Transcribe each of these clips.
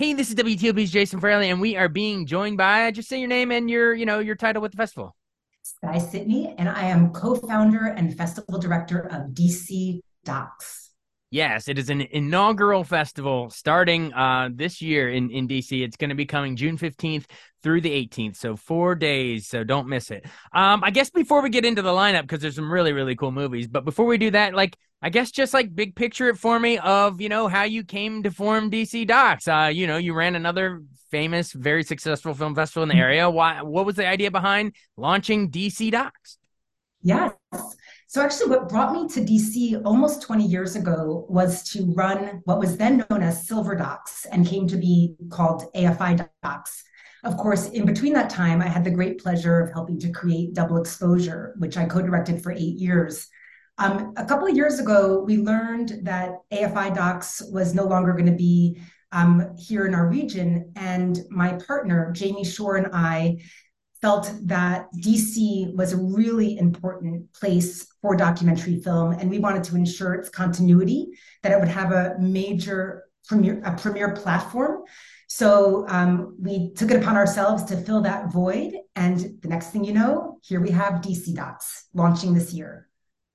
Hey, this is WTOP's Jason Fraley, and we are being joined by, just say your name and your title with the festival. Sky Sydney, and I am co-founder and festival director of DC Docs. Yes, it is an inaugural festival starting this year in DC. It's going to be coming June 15th through the 18th, so 4 days, so don't miss it. I guess before we get into the lineup, because there's some really, really cool movies, but before we do that, I guess just big picture it for me of, how you came to form DC Docs. You ran another famous, very successful film festival in the area. What was the idea behind launching DC Docs? Yes. So actually, what brought me to DC almost 20 years ago was to run what was then known as Silver Docs and came to be called AFI Docs. Of course, in between that time, I had the great pleasure of helping to create Double Exposure, which I co-directed for 8 years. A couple of years ago, we learned that AFI Docs was no longer going to be here in our region, and my partner, Jamie Shore, and I felt that DC was a really important place for documentary film, and we wanted to ensure its continuity, that it would have a major premier platform. So we took it upon ourselves to fill that void, and the next thing you know, here we have DC Docs launching this year.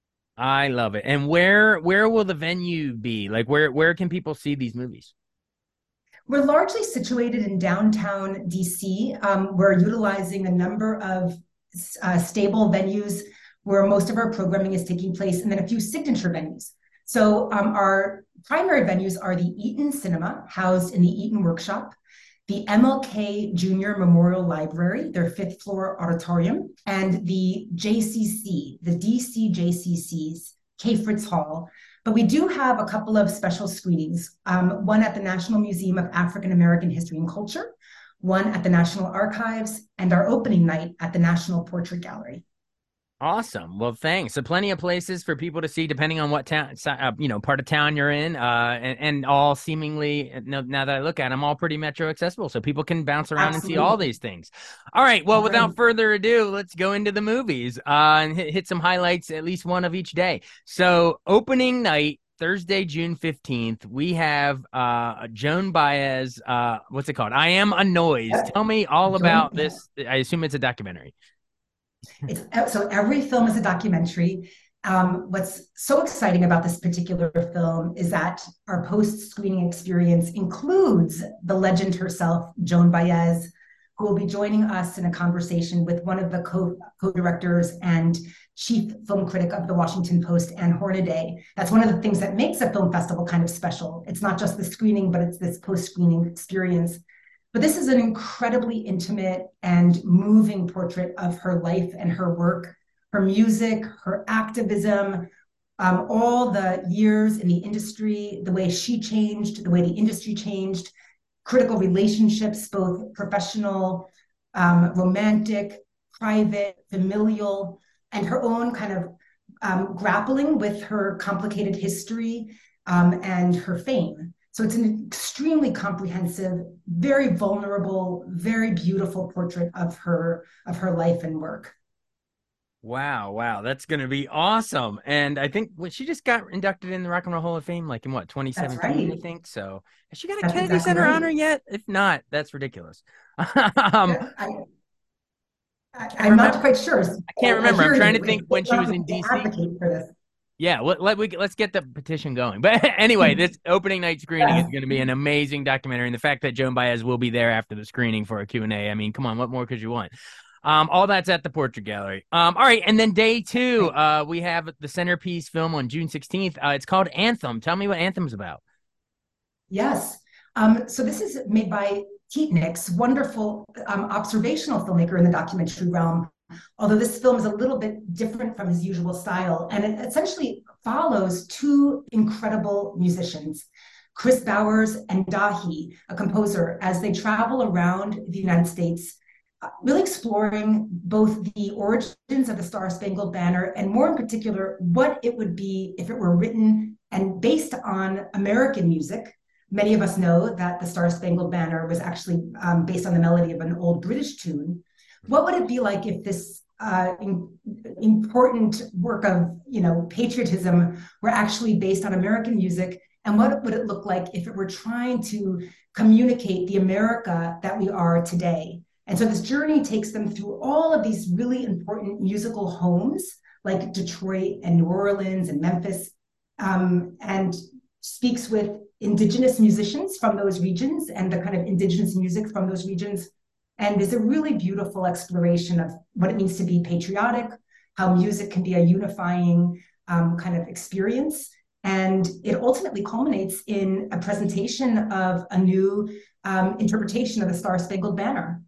I love it. And where will the venue be? Like where can people see these movies? We're largely situated in downtown DC. We're utilizing a number of stable venues where most of our programming is taking place, and then a few signature venues. So our primary venues are the Eaton Cinema, housed in the Eaton Workshop, the MLK Junior Memorial Library, their fifth floor auditorium, and the JCC, the DC JCC's K. Fritz Hall. But we do have a couple of special screenings, one at the National Museum of African American History and Culture, one at the National Archives, and our opening night at the National Portrait Gallery. Awesome. Well, thanks. So plenty of places for people to see, depending on what town, part of town you're in, and all seemingly, now that I look at them, all pretty metro accessible, so people can bounce around and see all Absolutely. these things. All right. Well, Great. without further ado, let's go into the movies, and hit some highlights, at least one of each day. So opening night, Thursday, June 15th, we have Joan Baez. What's it called? I Am a Noise. Yep. Tell me all Join. about this. I assume it's a documentary. So every film is a documentary. What's so exciting about this particular film is that our post-screening experience includes the legend herself, Joan Baez, who will be joining us in a conversation with one of the co-directors and chief film critic of the Washington Post, Ann Hornaday. That's one of the things that makes a film festival kind of special. It's not just the screening, but it's this post-screening experience. But this is an incredibly intimate and moving portrait of her life and her work, her music, her activism, all the years in the industry, the way she changed, the way the industry changed, critical relationships, both professional, romantic, private, familial, and her own kind of grappling with her complicated history and her fame. So it's an extremely comprehensive, very vulnerable, very beautiful portrait of her life and work. Wow, wow, that's gonna be awesome. And I think she just got inducted in the Rock and Roll Hall of Fame, like in what, That's 2017, I right. think. So has she got a That's Kennedy exactly Center honor right. yet? If not, that's ridiculous. um, Yeah, can't I'm not remember. quite sure. I can't I remember. I'm hear trying you. to think It's when she was in to DC. advocate for this. Yeah, let's get the petition going. But anyway, this opening night screening is Yes. going to be an amazing documentary, and the fact that Joan Baez will be there after the screening for a Q&A, I mean, come on, what more could you want? All that's at the Portrait Gallery. All right, and then day two, Right. we have the centerpiece film on June 16th. It's called Anthem. Tell me what Anthem's about. Yes. So this is made by Pete Nix, wonderful observational filmmaker in the documentary realm. Although this film is a little bit different from his usual style, and it essentially follows two incredible musicians, Chris Bowers and Dahi, a composer, as they travel around the United States, really exploring both the origins of the Star Spangled Banner and, more in particular, what it would be if it were written and based on American music. Many of us know that the Star Spangled Banner was actually based on the melody of an old British tune. What would it be like if this important work of patriotism were actually based on American music And what would it look like if it were trying to communicate the America that we are today? And so this journey takes them through all of these really important musical homes like Detroit and New Orleans and Memphis, and speaks with indigenous musicians from those regions and the kind of indigenous music from those regions. And is a really beautiful exploration of what it means to be patriotic, how music can be a unifying kind of experience. And it ultimately culminates in a presentation of a new interpretation of the Star Spangled Banner.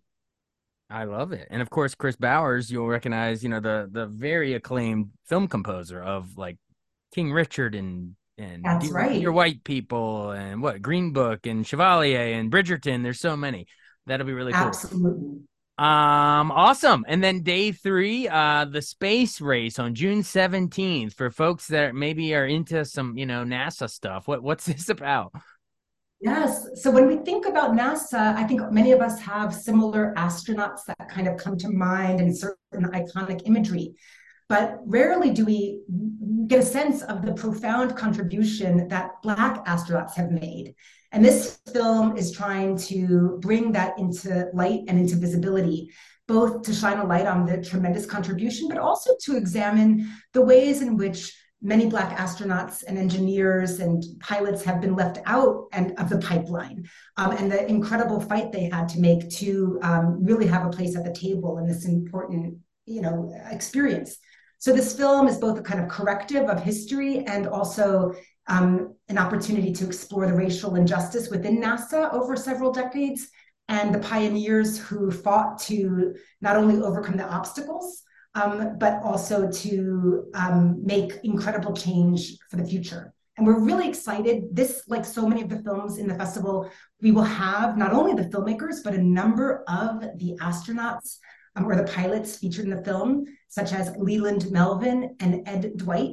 I love it. And of course, Chris Bowers, you'll recognize, the very acclaimed film composer of like King Richard and That's Dear right. White People and what Green Book and Chevalier and Bridgerton. There's so many. That'll be really cool. Absolutely. Awesome. And then day 3, the space race on June 17th for folks that maybe are into some, NASA stuff. What's this about? Yes. So when we think about NASA, I think many of us have similar astronauts that kind of come to mind and certain iconic imagery. But rarely do we get a sense of the profound contribution that Black astronauts have made. And this film is trying to bring that into light and into visibility, both to shine a light on the tremendous contribution, but also to examine the ways in which many Black astronauts and engineers and pilots have been left out and of the pipeline, and the incredible fight they had to make to really have a place at the table in this important, experience. So this film is both a kind of corrective of history and also an opportunity to explore the racial injustice within NASA over several decades and the pioneers who fought to not only overcome the obstacles, but also to make incredible change for the future. And we're really excited. This, like so many of the films in the festival, we will have not only the filmmakers, but a number of the astronauts or the pilots featured in the film, such as Leland Melvin and Ed Dwight.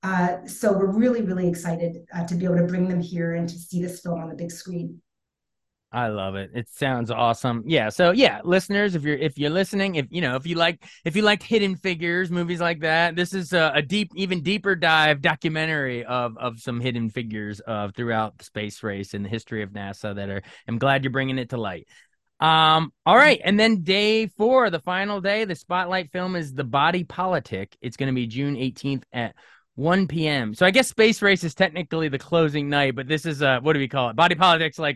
So we're really, really excited to be able to bring them here and to see this film on the big screen. I love it. It sounds awesome. Yeah. So yeah, listeners, if you're listening, if you liked Hidden Figures, movies like that, this is a even deeper dive documentary of some hidden figures throughout the space race and the history of NASA I'm glad you're bringing it to light. All right. And then day 4, the final day, the spotlight film is The Body Politic. It's going to be June 18th at 1 p.m. So I guess Space Race is technically the closing night, but this is what do we call it? Body Politics, like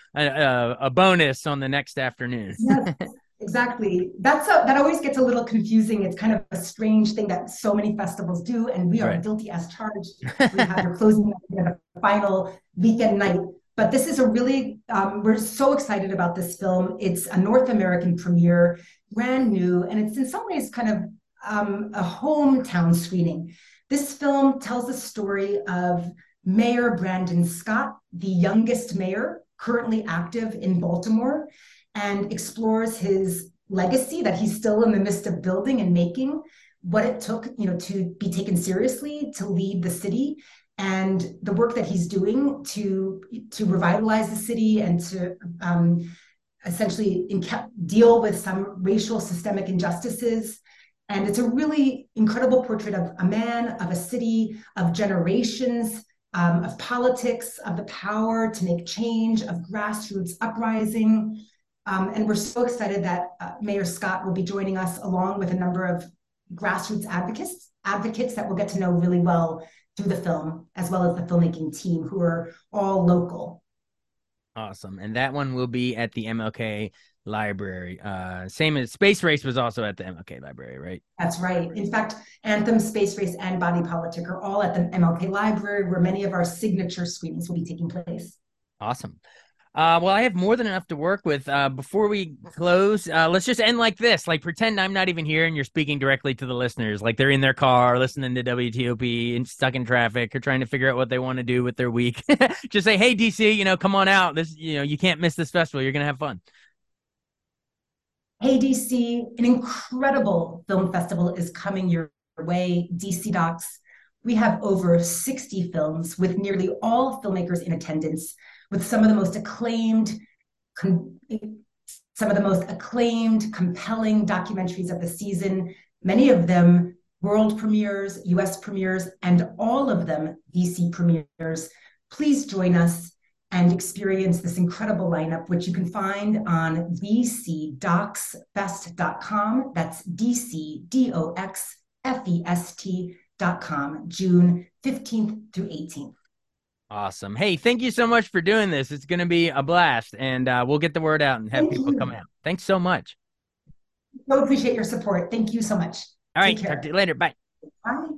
a bonus on the next afternoon. Yes, exactly. That always gets a little confusing. It's kind of a strange thing that so many festivals do, and we are Right. guilty as charged. We have your closing night, the final weekend night. But this is a really, we're so excited about this film. It's a North American premiere, brand new, and it's in some ways kind of a hometown screening. This film tells the story of Mayor Brandon Scott, the youngest mayor currently active in Baltimore, and explores his legacy that he's still in the midst of building and making, what it took, to be taken seriously, to lead the city, and the work that he's doing to revitalize the city and to essentially deal with some racial systemic injustices. And it's a really incredible portrait of a man, of a city, of generations, of politics, of the power to make change, of grassroots uprising. And we're so excited that Mayor Scott will be joining us along with a number of grassroots advocates that we'll get to know really well through the film, as well as the filmmaking team, who are all local. Awesome. And that one will be at the MLK Library. Same as Space Race was also at the MLK Library, right? That's right. In fact, Anthem, Space Race, and Body Politic are all at the MLK Library, where many of our signature screenings will be taking place. Awesome. Well, I have more than enough to work with. Before we close, let's just end like this. Like, pretend I'm not even here and you're speaking directly to the listeners. Like, they're in their car listening to WTOP and stuck in traffic or trying to figure out what they want to do with their week. Just say, hey, DC, come on out. This, you can't miss this festival. You're going to have fun. Hey, DC, an incredible film festival is coming your way, DC Docs. We have over 60 films with nearly all filmmakers in attendance, with some of the most acclaimed, compelling documentaries of the season, many of them world premieres, US premieres, and all of them DC premieres, Please join us and experience this incredible lineup, which you can find on dcdocsfest.com. That's dcdocsfest.com, June 15th through 18th. Awesome. Hey, thank you so much for doing this. It's going to be a blast, and we'll get the word out and have people come out. Thanks so much. So appreciate your support. Thank you so much. All right. Take care. Talk to you later. Bye. Bye.